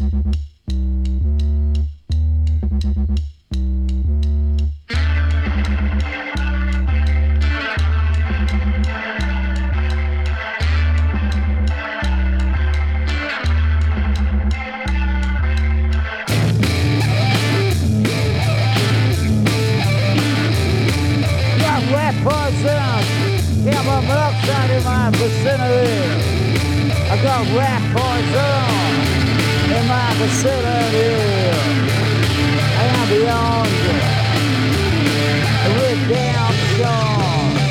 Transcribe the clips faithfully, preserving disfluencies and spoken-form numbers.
Carbon monoxide in my vicinity. I got rat poison in my vicinity. I am beyond redemption.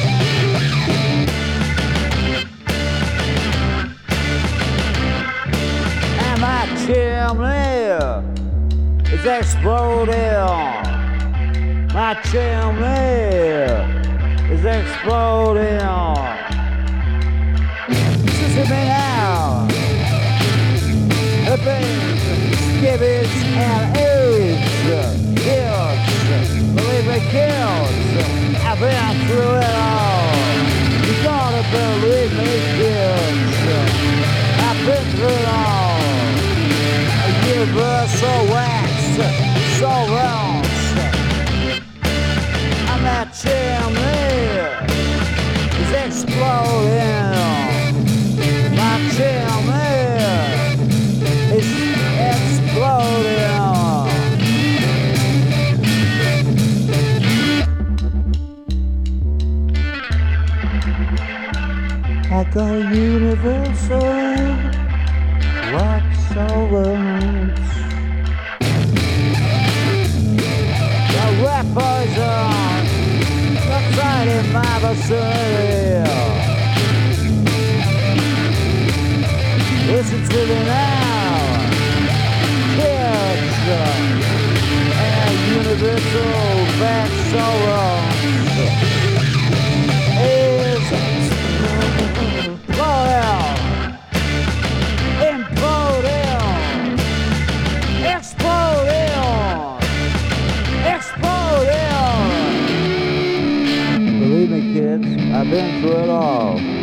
And my chimney is exploding. My chimney is exploding. Listen to me now. The pains, skibbies, and AIDS. Kills, believe me, kills. I've been through it all. You gotta believe me, kids. I've been through it all. Universal wax, so wrong. And that chimney is exploding. My chimney is exploding. I got a universal wax solvent. The rat poison outside in my vicinity. Listen to me now, kids, and universal back sorrow is imploding, exploding, exploding. Believe me, kids, I've been through it all.